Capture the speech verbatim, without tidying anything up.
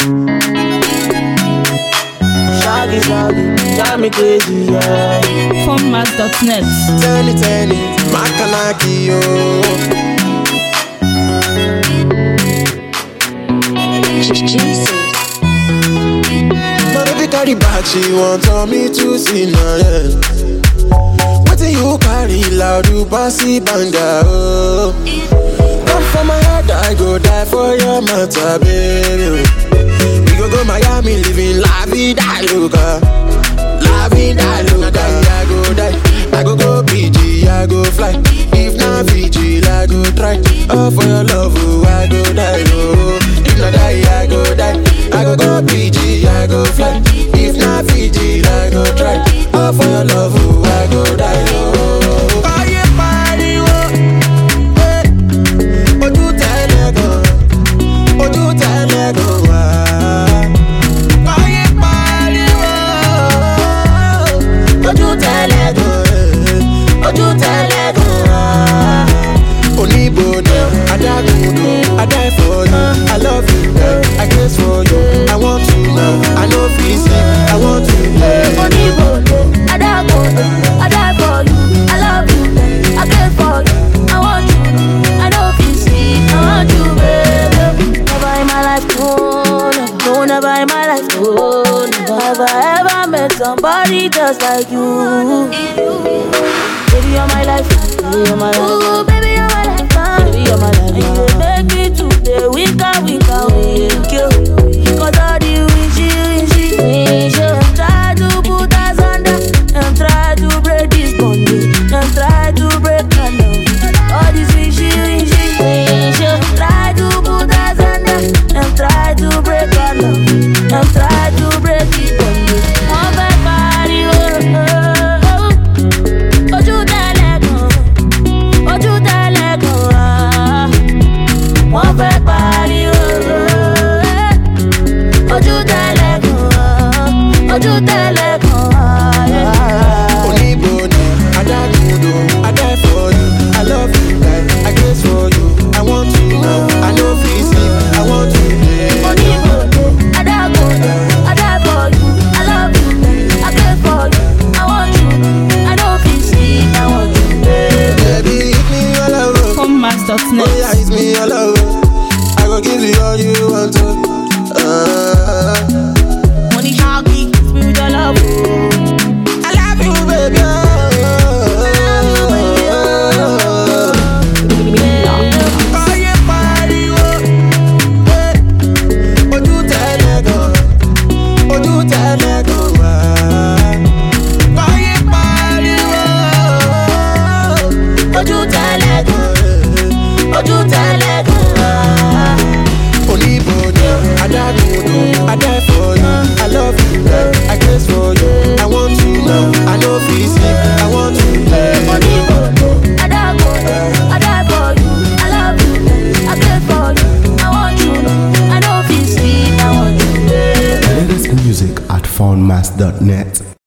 Shaggy, shaggy, drive me crazy, yeah. Funmas dot net. Tell it, tell it, Makanaki, yo. Jesus. My baby carry back, she want on me to see now, yeah. What do you carry loud, you bossy banga, oh. Come for my head, I go die for your matter, baby. We go go Miami, living la vida loca. La vida loca, I go die. I go go P G, I go fly. If not Fiji, I go try. Oh, for your love, oh, I go die, oh. If not die, I go die. I go go P G, I go fly. If not Fiji, I go try. Oh, for your love, oh, I go die, oh. Oh, yeah, party, oh. Hey. Oh, you tell me go. Oh, you tell me go, ah. Oh, yeah, party, oh. Oh, you tell me go. Oh, you tell me go, ah. Onibono, I die for you, I die for you. I love you, I guess for you. I want you now, I know please I want you. Onibono, I die for you, I die for you. I love you, I care for you. I want you, I know please I want you, baby. Never in my life, no, no, never in my life, no, never ever met somebody just like you. Baby, you're my life, baby, you're my life. Ooh, baby, you're my life, baby, you're my life. And you make me today weaker, weaker, weaker. Cause all the wishy, wishy, wishy. Try to put us under, and try to break this bondage, and try to break my love. All this wishy, wishy, wishy. Try to put us under, and try to break our love, and try to break this bondage. Oh, my body, oh, oh. Wọ́n fẹ́ pariwo, ojú tẹ́lẹ̀ kan, ojú tẹ́lẹ̀ kan. Onibono, I die for you, I die for you. I love you, I guess for you. I want you now, I know please I want you. Onibono, I die for you, I die for you. I love you, I care for you. I want you, I know please I want you. Baby, hit me all over. Funmas dot net. Oh yeah, hit me all over. I go give you all you want to. Uh, Money shaggy, spirit of love. I love you, baby. Oh, yeah, party, oh. Hey. Oh, you tell me go. Oh, you tell me go, ah. Oh, yeah, party, oh. Ojú tẹ́lẹ̀ kan, ojú tẹ́lẹ̀ kan. Onibono, I die for you, I die for you. I love you, I guess for you. I want you now, I know please sleep. I want you. Onibono, I die for you, I die for you. I love you, I care for you. I want you, I know please I want you. Latest music at funmas dot net.